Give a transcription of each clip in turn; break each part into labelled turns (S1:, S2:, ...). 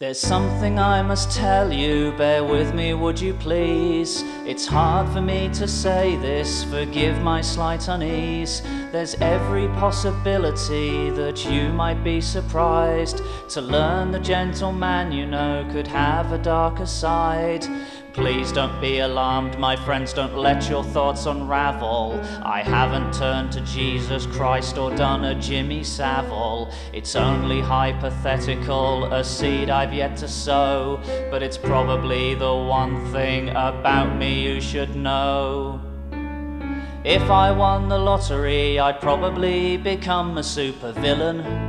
S1: There's something I must tell you, bear with me would you please. It's hard for me to say this, forgive my slight unease. There's every possibility that you might be surprised to learn the gentleman you know could have a darker side. Please don't be alarmed, my friends, don't let your thoughts unravel. I haven't turned to Jesus Christ or done a Jimmy Savile. It's only hypothetical, a seed I've yet to sow, but it's probably the one thing about me you should know. If I won the lottery, I'd probably become a supervillain.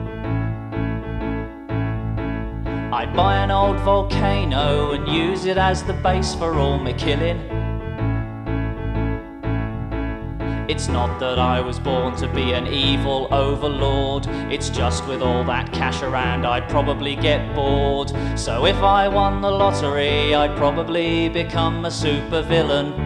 S1: I'd buy an old volcano and use it as the base for all my killing. It's not that I was born to be an evil overlord, it's just with all that cash around I'd probably get bored. So if I won the lottery, I'd probably become a supervillain.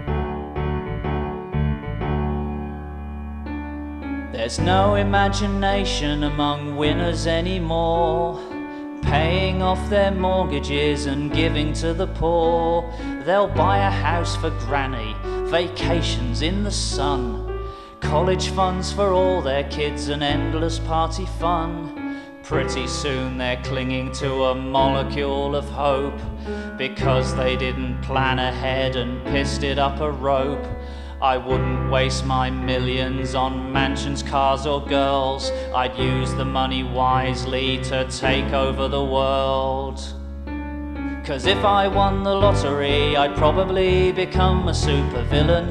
S1: There's no imagination among winners anymore, paying off their mortgages and giving to the poor. They'll buy a house for granny, vacations in the sun, college funds for all their kids and endless party fun. Pretty soon they're clinging to a molecule of hope, because they didn't plan ahead and pissed it up a rope. I wouldn't waste my millions on mansions, cars or girls. I'd use the money wisely to take over the world. 'Cause if I won the lottery, I'd probably become a supervillain.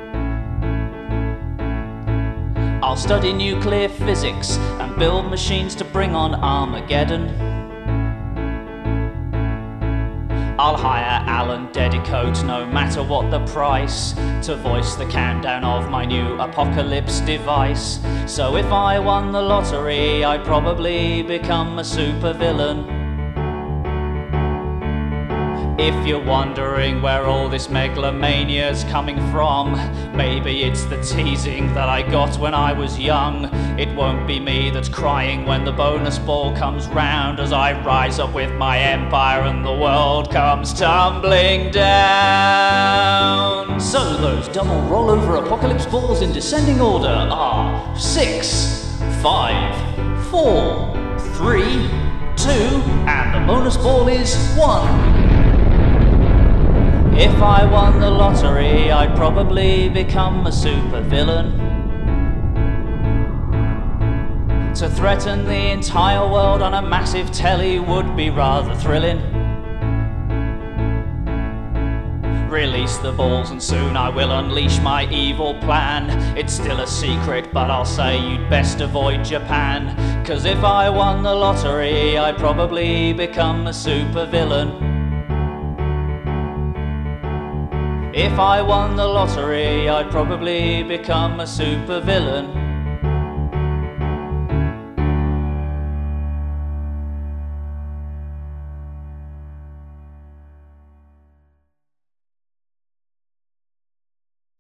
S1: I'll study nuclear physics and build machines to bring on Armageddon. I'll hire Alan Dedicoat, no matter what the price, to voice the countdown of my new apocalypse device. So if I won the lottery, I'd probably become a supervillain. If you're wondering where all this megalomania's coming from, maybe it's the teasing that I got when I was young. It won't be me that's crying when the bonus ball comes round, as I rise up with my empire and the world comes tumbling down. So those double rollover apocalypse balls in descending order are 6, 5, 4, 3, 2, and the bonus ball is 1. If I won the lottery, I'd probably become a supervillain. To threaten the entire world on a massive telly would be rather thrilling. Release the balls and soon I will unleash my evil plan. It's still a secret, but I'll say you'd best avoid Japan. 'Cause if I won the lottery, I'd probably become a supervillain. If I won the lottery, I'd probably become a supervillain.